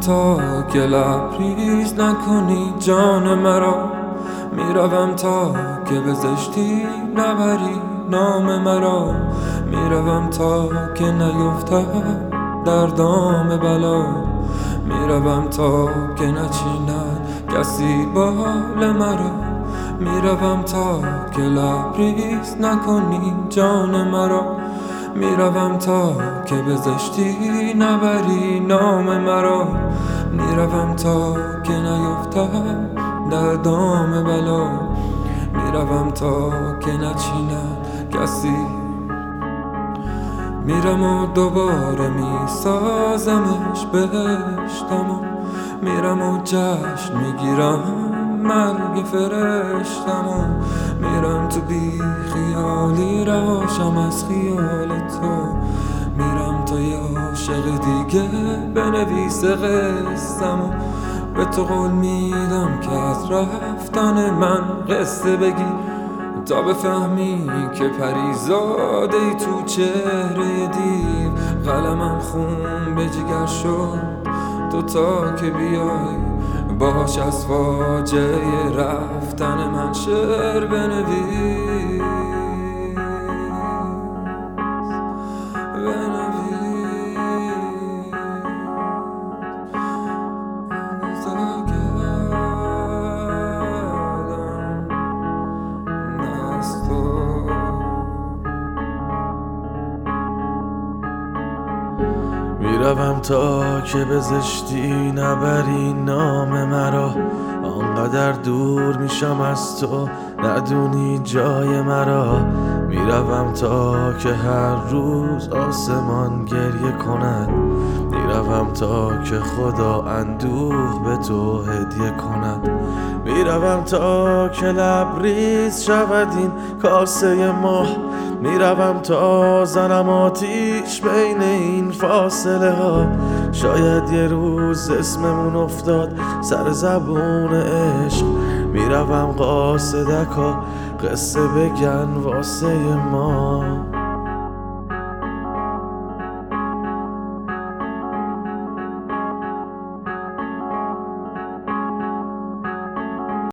تا که لبریز نکنی جان مرا، میروم تا که به زشتی نبری نام مرا، میروم تا که نیفتم در دام بلا، میروم تا که نچیند کسی بال مرا، میروم تا که لبریز نکنی جان مرا، میروم تا که به زشتی نبری نام مرا، میروم تا که نیفتم در دام بلا، میروم تا که نچیند کسی. میرم و دوباره میسازمش بهشتمو، میرم و جشن میگیرم مرگ فرشتمو، میرم تو بی خیالی رواشم از خیال تو، میرم تا یه عاشق دیگه بنویسه قصه‌مو، به تو قول میدم که از رفتن من قصه بگی تا بفهمی که پریزاده ای تو چهره دیو، قلمم خون به جگر شد تو تا که بیای، باش از فاجعه رفتن من شعر بنویس. میروم تا که به زشتی نبری نام مرا، آنقدر دور میشم از تو ندونی جای مرا، میروم تا که هر روز آسمان گریه کند، میروم تا که خدا اندوه به تو هدیه کند، میروم تا که لبریز شود این کاسه ما، میروم تا زنم آتیش بین این فاصله ها، شاید یه روز اسممون افتاد سر زبون عشق، میروم قاصدکا قصه بگن واسه ما.